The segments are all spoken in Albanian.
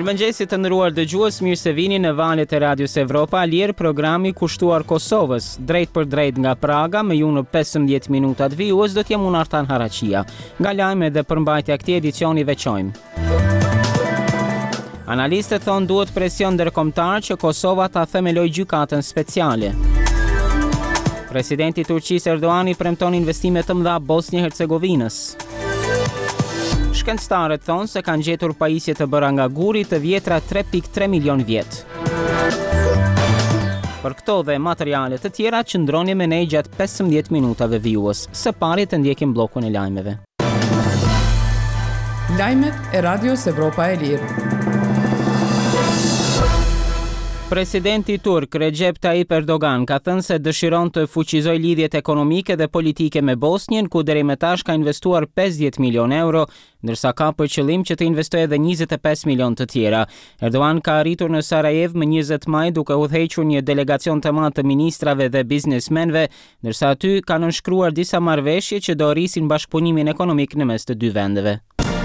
Mirëmëngjesit të nderuar dëgjues, mirë se vini në valët e Radios Evropa, Lier, programi kushtuar Kosovës, drejt për drejt nga Praga, me ju në 15 minutat vijues do t'jem unë Artan Haraqia. Nga lajme dhe përmbajtja këtij edicioni veçojmë. Analistët thonë duhet presion ndërkombëtar që Kosova ta themeloj gjykatën speciale. Presidenti Turqisë Erdoani premton investime të mëdha Bosnjë-Hercegovinës. Shkencëtarët thonë se kanë gjetur pajisje të bëra nga guri të vjetra 3.3 milion vjet. Për këto dhe materiale të tjera qëndroni me ne gjatë 15 minutave vijues. Së pari të ndjekim bllokun e lajmeve. Lajmet e Radios Evropa e Lirë. Presidenti turk Recep Tayyip Erdogan ka thënë se dëshiron të fuqizojë lidhjet ekonomike dhe politike me Bosnjën, ku deri më tash ka investuar 50 milion euro, ndërsa ka për qëllim që të investojë edhe 25 milion të tjera. Erdogan ka arritur në Sarajevo më 20 maj duke udhëhequr një delegacion të madh të ministrave dhe biznesmenëve, ndërsa aty kanë nënshkruar disa marrëveshje që do rrisin bashkëpunimin ekonomik në mes të dy vendeve.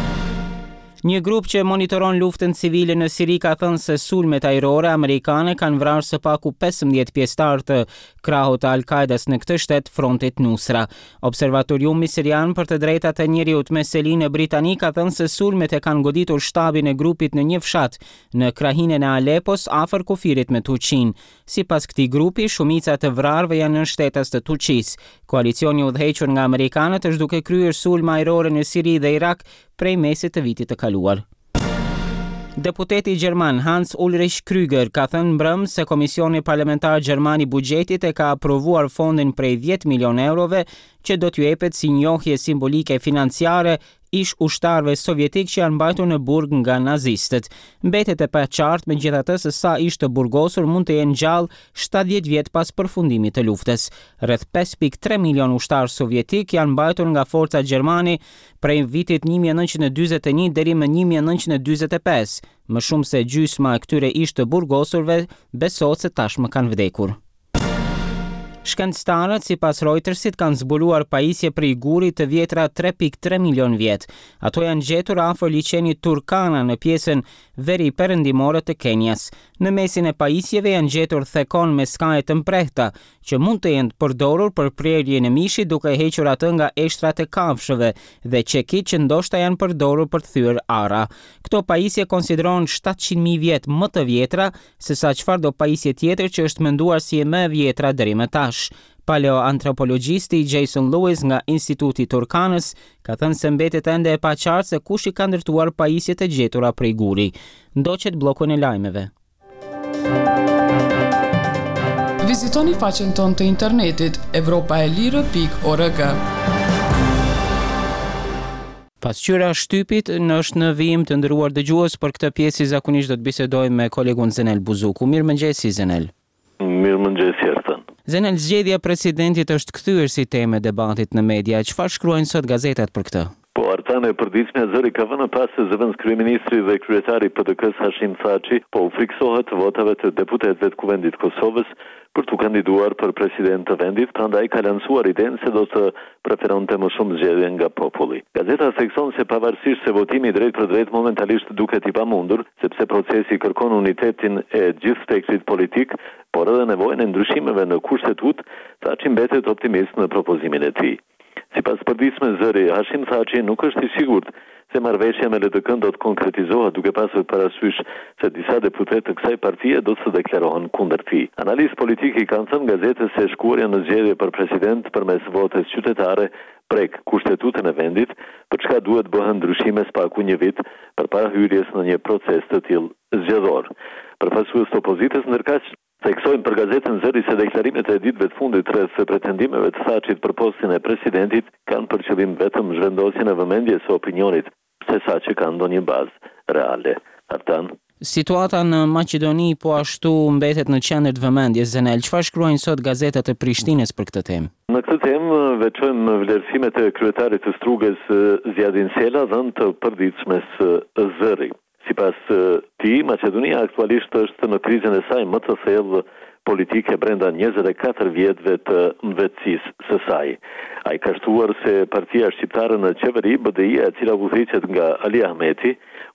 Një grup që monitoron luftën civile në Siri ka thënë se sulmet ajrore amerikane kanë vrarë së paku 15 pjesëtar të krahut të Al-Qaidas në këtë shtet, frontit Nusra. Observatoriumi sirian për të drejtat e njeriut me selinë britanik ka thënë se sulmet e kanë goditur shtabin e grupit në një fshat në krahinën e Alepos afër kufirit me Turqinë. Sipas këtij grupi, shumica të vrarëve janë nënshtetas të Turqisë. Koalicioni udhëhequr nga amerikanët është duke kryer sulme ajrore në Siri dhe Irak prej mesit të vitit të kaluar. Deputeti gjerman Hans Ulrich Krüger ka thënë mbrëm se Komisioni Parlamentar Gjerman i Buxhetit e ka aprovuar fondin prej 10 milion eurove që do t'ju jepet si njohje simbolike financiare ish ushtarëve sovjetik që janë mbajtur në burg nga nazistët. Mbetet e paqartë megjithatë se sa ish të burgosur mund të jenë gjallë 70 vjet pas përfundimit të luftës. Rreth 5.3 milion ushtarë sovjetik janë mbajtur nga forca gjermane prej vitit 1941 deri më 1945. Më shumë se gjysma e këtyre ish të burgosurve besohet se tashmë kanë vdekur. Shkencëtarët sipas Reutersit kanë zbuluar pajisje prej gurit të vjetra 3.3 milion vjet. Ato janë gjetur afër liçenit Turkana në pjesën veri perëndimore të Kenjas. Në mesin e pajisjeve janë gjetur thekon me skaje të mprehta, që mund të jenë përdorur për prerjen e mishit duke hequr atë nga eshtrat e kafshëve dhe qekit që ndoshta janë përdorur për të thyer ara. Këto pajisje konsiderohen 700.000 vjet më të vjetra se sa çfarëdo pajisje tjetër që është menduar si e më e vjetra deri më tash. Paleoantropologjisti Jason Lewis nga Instituti Turkanës ka thënë se mbetet ende e paqartë se kush i ka ndërtuar pajisjet e gjetura prej guri. Ndoqet bllokun e lajmeve. Vizitoni faqen tonë të internetit evropaelire.org. Pasqyra shtypit është në vijim të nderuar dëgjues, për këtë pjesë zakonisht do të bisedojmë me kolegun Zenel Buzuku. Mirëmëngjesi Zenel. Mirëmëngjesi Artan. Zenel, zgjedhja e presidentit është kthyer si temë debatit në media. Çfarë shkruajnë sot gazetat për këtë? Po Artan, e përditshmja zëri ka vënë pas se zëvendës kryeministri dhe kryetari PDK-s Hashim Thaçi po u friksohet votave të deputetëve të Kuvendit Kosovës për të kandiduar për president të vendit, prandaj ka lancuar idenë se do të preferonte më shumë zgjedhje nga populli. Gazeta thekson se pavarësisht se votimi drejt për drejt momentalisht duket i pamundur, sepse procesi kërkon unitetin e gjithë spektrit politik, por edhe nevojën e ndryshimeve në kushtetut, Thaçi mbetet optimist në propozimin e tij. Sipas përditshme zëri, Hashim Thaçi nuk është i sigurt se marrëveshja me LDK do të konkretizohet, duke pasur parasysh se disa deputetë të kësaj partie do të deklarohen kundër tij. Analistë politikë kanë thënë gazetës se shkuarja në zgjedhje për president përmes votes qytetare prek kushtetutën e vendit, për çka duhet bëhen ndryshime spaku një vit përpara hyrjes në një proces të tillë zgjedhor. Përfaqësues të opozitës ndërkaq theksojnë për gazetën Zëri se deklarimet e ditëve të fundit rreth pretendimeve të Thaçit për postin e presidentit kanë për qëllim vetëm zhvendosjen e vëmendjes së opinionit, se sa që kanë ndonjë bazë reale. Artan. Situata në Maqedoni po ashtu mbetet në qendër të vëmendjes. Zenel, çfarë shkruajnë sot gazetat e Prishtinës për këtë temë? Në këtë temë veçojmë vlerësimet e kryetarit të Strugës Zjadin Sela dhënë të përditshmes Zëri. Sipas tij, Maqedonia aktualisht është në krizën e saj më të thellë politike brenda 24 vjetëve të mbretërisë së saj. Ai ka shtuar se partia shqiptare në qeveri, BDI, e cila udhëheqet nga Ali Ahmeti,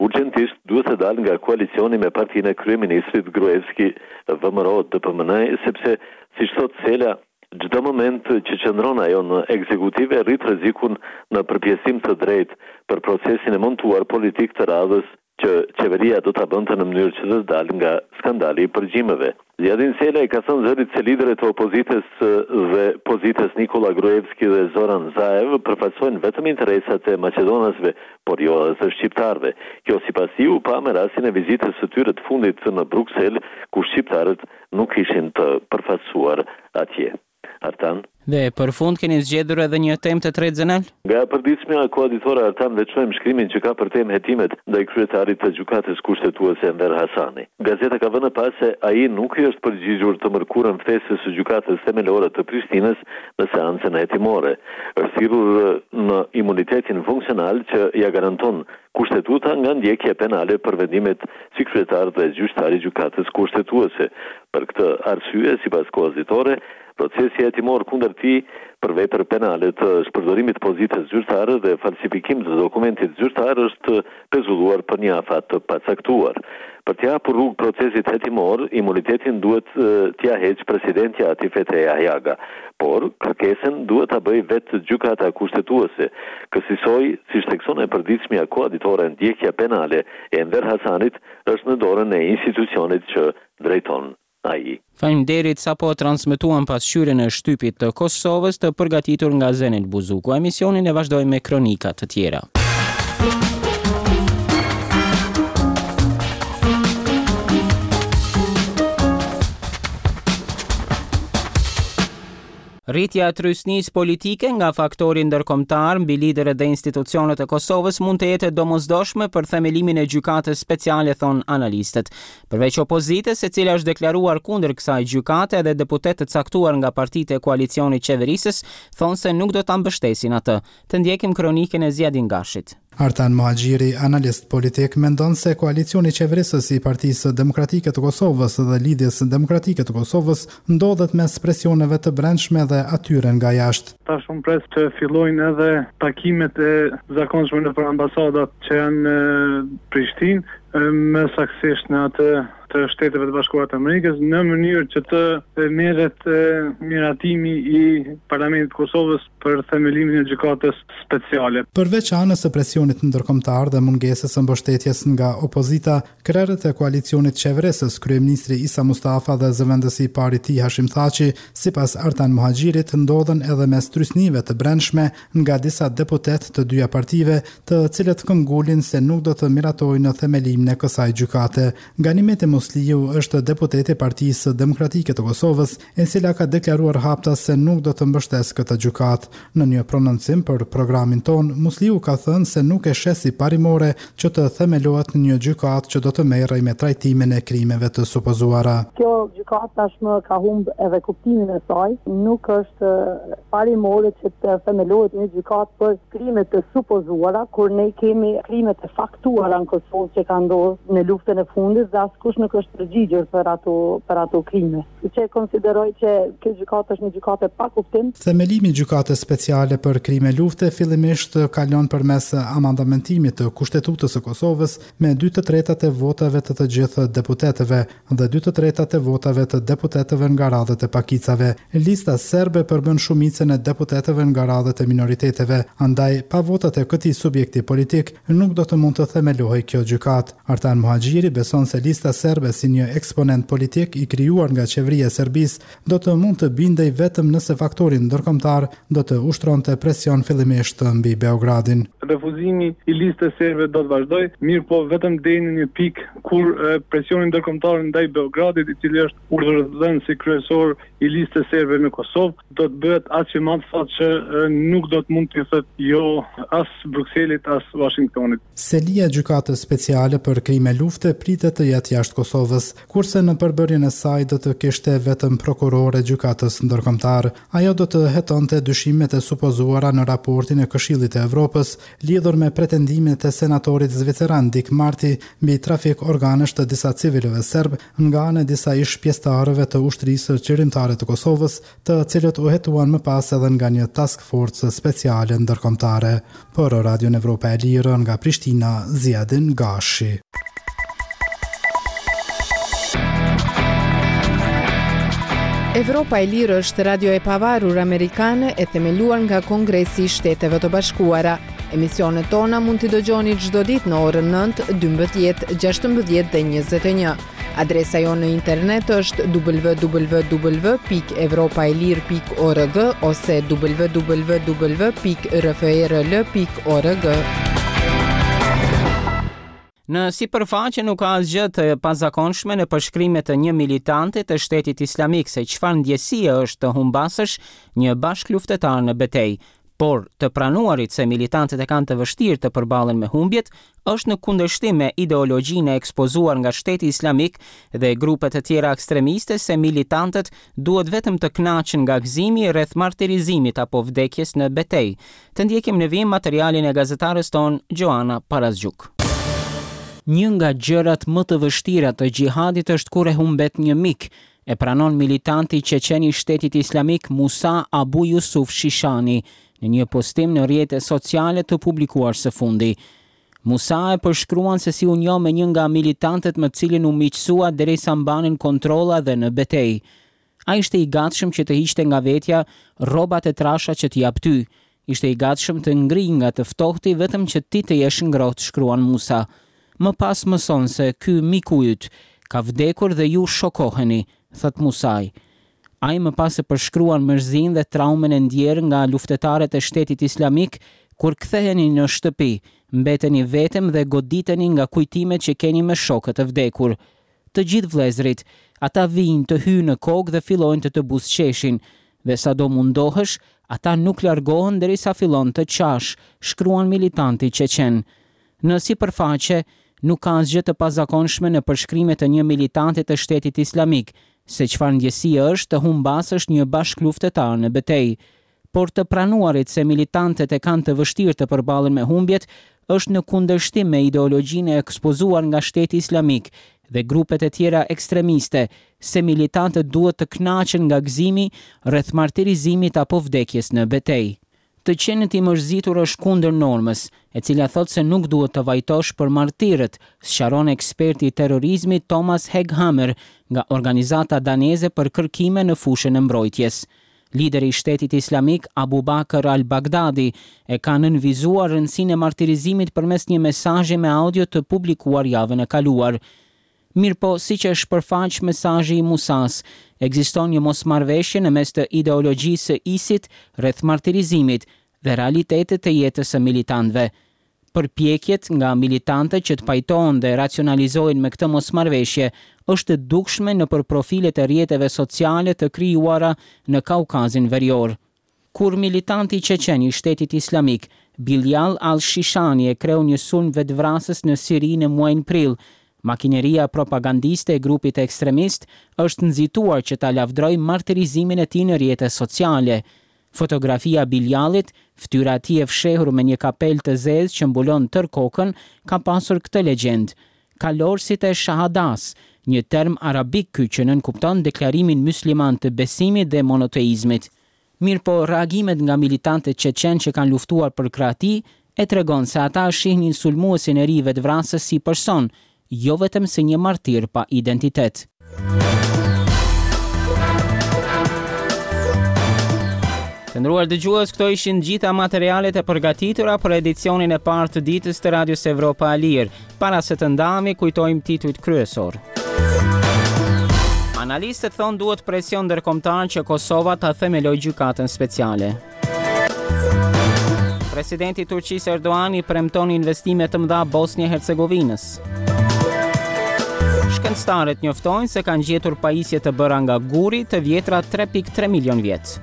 urgentisht duhet të dalë nga koalicioni me partinë e kryeministrit Gruevski VMRO DPMN, sepse siç thot Sela, çdo moment që qëndron ajo në ekzekutive rrit rrezikun në përpjesim të drejtë për procesin e montuar politik të radhës që qeveria do ta bënte në mënyrë që të dalë nga skandali i përgjimeve. Zjadin Sela i ka thënë zërit se liderët e opozitës dhe pozitës Nikola Gruevski dhe Zoran Zaev përfaqësojnë vetëm interesat e maqedonasve, por jo edhe të shqiptarëve. Kjo sipas tij u pa me rastin e vizitës së tyre të fundit në Bruksel, ku shqiptarët nuk ishin të përfaqësuar atje. Artan. Dhe për fund keni zgjedhur edhe një temë të tretë Zenel? Nga përditshmja koaditore Artan veçojmë shkrimin që ka për temë hetimet ndaj kryetarit të gjykatës kushtetuese Enver Hasani. Gazeta ka vënë pas se ai nuk i është përgjigjur të mërkurën ftesës së gjykatës themelore të Prishtinës në seancën hetimore. Është thirrur në imunitetin funksional që ja garanton kushtetuta nga ndjekje penale për vendimet si kryetar dhe gjyqtar i gjykatës kushtetuese. Për këtë arsye, sipas koaditore, procesi hetimor kundër tij për vepër penale të shpërdorimit pozitës zyrtare dhe falsifikim të dokumentit zyrtar është pezulluar për një afat të pacaktuar. Për t'ia hapur rrugë procesit hetimor, imunitetin duhet t'ia heqë presidentja Atifete Jahjaga, por kërkesën duhet ta bëjë vetë gjykata kushtetuese. Kësaj, siç thekson e përditshmja koaditore, ndjekja penale e Enver Hasanit është në dorën e institucionit që drejton ai. Faleminderit sapo transmetuan pasqyrjen e shtypit të Kosovës të përgatitur nga Zenel Buzuku. Emisionin e vazhdojmë me kronika të tjera. Rritja e trysnisë politike nga faktori ndërkombëtar mbi liderët dhe institucionet e Kosovës mund të jetë domosdoshme për themelimin e gjykatës speciale, thon analistët. Përveç opozitës, e cila është deklaruar kundër kësaj gjykate, edhe deputetë të caktuar nga partitë e koalicionit qeverisës thonë se nuk do ta mbështesin atë. Të ndjekim kronikën e Zjadin Gashit. Artan Muhaxhiri, analist politik, mendon se koalicioni qeverisës i Partisë Demokratike të Kosovës dhe Lidhjes Demokratike të Kosovës ndodhet mes presioneve të brendshme dhe atyre nga jashtë. Tash unë pres të fillojnë edhe takimet e zakonshme nëpër ambasadat që janë në Prishtinë, më saktësisht në atë të Shteteve të Bashkuara të Amerikës, në mënyrë që të merret miratimi i Parlamentit të Kosovës për themelimin e gjykatës speciale. Përveç anës së presionit ndërkombëtar dhe mungesës së mbështetjes nga opozita, krerët e koalicionit qeverisës, kryeministri Isa Mustafa dhe zëvendësi i parë i tij Hashim Thaçi, sipas Artan Muhaxhirit, ndodhen edhe mes trysnive të brendshme nga disa deputetë të dyja partive, të cilët këmbgulin se nuk do të miratojnë në themelimin e kësaj gjykate. Ganimeti Musliu është deputeti i Partisë Demokratike të Kosovës, e cila ka deklaruar hapta se nuk do të mbështesë këtë gjykatë. Në një prononcim për programin ton, Musliu ka thënë se nuk e sheh si parimore që të themelohet një gjykatë që do të merrej me trajtimin e krimeve të supozuara. Kjo gjykatë tashmë ka humbë edhe kuptimin e saj, nuk është parimore që të themelohet një gjykatë për krimet të supozuara, kur ne kemi krimet e faktuara në Kosovë që kanë ndodhur në luftën e fundit dhe askush nuk është përgjigjur për ato krime. Që konsideroj që kjo gjykatë është një gjykatë pa kuptim. Themelimi i gjykatës speciale për krime lufte fillimisht kalon përmes amandamentimit të Kushtetutës së Kosovës me 2/3 e votave të të gjithë deputetëve dhe 2/3 e votave të deputetëve nga radhët e pakicave. Lista serbe përbën shumicën e deputetëve nga radhët e minoriteteve, andaj pa votat e këtij subjekti politik nuk do të mund të themelohej kjo gjykatë. Artan Muhaxhiri beson se lista serbe si një eksponent politik i krijuar nga qeveria e Serbisë do të mund të bindej vetëm nëse faktori ndërkombëtar do të ushtronte presion fillimisht mbi Beogradin. Refuzimi i listës serbe do të vazhdoj, mirë po vetëm deri në një pikë kur presioni ndërkombëtar ndaj Beogradit, i cili është urdhëruar si kryesor i listës serbe në Kosovë, do të bëhet aq i madh sa që nuk do të mund të thotë jo as Brukselit as Washingtonit. Selia e gjykatës speciale për krime lufte pritet të jetë jashtë Kosovës, kurse në përbërjen e saj do të kishte vetëm prokurore gjykatës ndërkombëtar. Ajo do të hetonte dyshimet e supozuara në raportin e Këshillit të Evropës, lidhur me pretendimet e senatorit zviceran Dick Marty mbi trafik organesh të disa civilëve serb nga ana e disa ish pjesëtarëve të ushtrisë qërimtare të Kosovës, të cilët u hetuan më pas edhe nga një task force speciale ndërkombëtare. Për Radio Evropa e Lirë nga Prishtina, Ziadin Gashi. Evropa e Lirë është radio e pavarur amerikane e themeluar nga Kongresi i Shteteve të Bashkuara. Emisionet tona mund t'i dëgjoni çdo ditë në orën 9, 12, 16 dhe 21. Adresa jonë në internet është www.evropaelir.org ose www.rfrl.org. Në sipërfaqe nuk ka asgjë të pazakonshme në përshkrimet të një militante të Shtetit Islamik se çfarë ndjesie është të humbasësh një bashkëluftëtar në betejë, por të pranuarit se militantët e kanë të vështirë të përballen me humbjet është në kundërshtim me ideologjinë e ekspozuar nga Shteti Islamik dhe grupet e tjera ekstremiste se militantët duhet vetëm të kënaqen nga gëzimi rreth martirizimit apo vdekjes në betejë. Të ndjekim në vim materialin e gazetarës ton Joana Parazgjuk. Një nga gjërat më të vështira të xhihadit është kur e humbet një mik, e pranon militanti qeqen i Shtetit Islamik Musa Abu Yusuf Shishani në një postim në rrjetet sociale të publikuar së fundi. Musa e përshkruan se si u njoh me një nga militantët me cilin u miqësua derisa mbanin kontrolla dhe në betejë. Ai ishte i gatshëm që të hiqte nga vetja rrobat e trasha që t'i jap ty. Ishte i gatshëm të ngrijë nga të ftohti vetëm që ti të jesh ngrohtë, shkruan Musa. Më pas mëson se ky miku yt ka vdekur dhe ju shokoheni, thot Musaj. Ai më pas e përshkruan mërzinë dhe traumën e ndjerë nga luftetarët e Shtetit Islamik kur ktheheni në shtëpi, mbeteni vetëm dhe goditeni nga kujtimet që keni me shokët e vdekur. Të gjithë vëllezërit, ata vijnë të hyjnë në kokë dhe fillojnë të buzëqeshin, dhe sado mundohesh, ata nuk largohen derisa fillon të qash, shkruan militanti qeqen. Në sipërfaqe, nuk ka asgjë të pazakonshme në përshkrimet të një militanti të Shtetit Islamik, se çfarë ndjesie është të humbasësh një bashkëluftëtar në betejë, por të pranuarit se militantët e kanë të vështirë të përballen me humbjet është në kundërshtim me ideologjinë e ekspozuar nga Shteti Islamik dhe grupet e tjera ekstremiste, se militantët duhet të kënaqen nga gëzimi rreth martirizimit apo vdekjes në betejë. Të qenit i mërzitur është kundër normës, e cila thot se nuk duhet të vajtosh për martirët, sqaron eksperti i terrorizmit Thomas Heghammer nga organizata daneze për kërkime në fushën e mbrojtjes. Lideri i Shtetit Islamik Abu Bakr al-Baghdadi e ka nënvizuar rëndësinë e martirizimit përmes një mesazhi me audio të publikuar javën e kaluar. Mirpo, siç e shpërfaq mesazhi i Musas, ekziston një mosmarrveshje në mes të ideologjisë së ISIT rreth martirizimit dhe realitetet të jetës së militantëve. Përpjekjet nga militantët që të pajtohen dhe racionalizojnë me këtë mosmarrveshje është e dukshme nëpër profilet e rrjeteve sociale të krijuara në Kaukazin Verior. Kur militanti qeqen i Shtetit Islamik Bilal al-Shishani e kreu një sulm vetvrasës në Siri në muajin prill, makineria propagandiste e grupit ekstremist është nxituar që ta lavdrojë martirizimin e tij në rrjete sociale. Fotografia Bilalit, fytyra e tij e fshehur me një kapel të zezë që mbulon tër kokën, ka pasur këtë legjend: kalorësit e shahadas, një term arabik ky që nënkupton deklarimin mysliman të besimit dhe monoteizmit. Mirpo reagimet nga militantët qeqen që kanë luftuar për krahati e tregon se ata shihnin sulmuesin e ri vetvrasës si person, jo vetëm si një martir pa identitet. Të nderuar dëgjues, këto ishin gjitha materialet e përgatitura për edicionin e parë të ditës të Radios Evropa e Lirë. Para se të ndahemi, kujtojmë titujt kryesor. Analistët thonë duhet presion ndërkombëtar që Kosova ta themelojë gjykatën speciale. Presidenti i Turqisë Erdogan i premton investime të mëdha Bosnjë-Hercegovinës. Shkencëtarët njoftojnë se kanë gjetur pajisje të bëra nga guri të vjetra 3.3 milion vjet.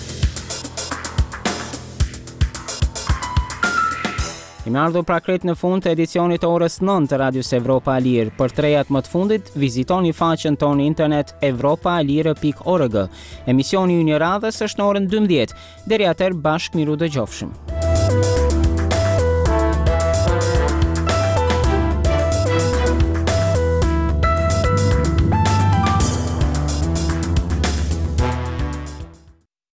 Kemi ardhur pra krejt në fund të edicionit orës 9 të Radios Evropa e Lirë. Për trejat më të fundit, vizitoni faqen tonë internet evropaalire.org. Emisioni i një radhës është në orën 12. Deri atëherë bashkë miru dëgjofshëm.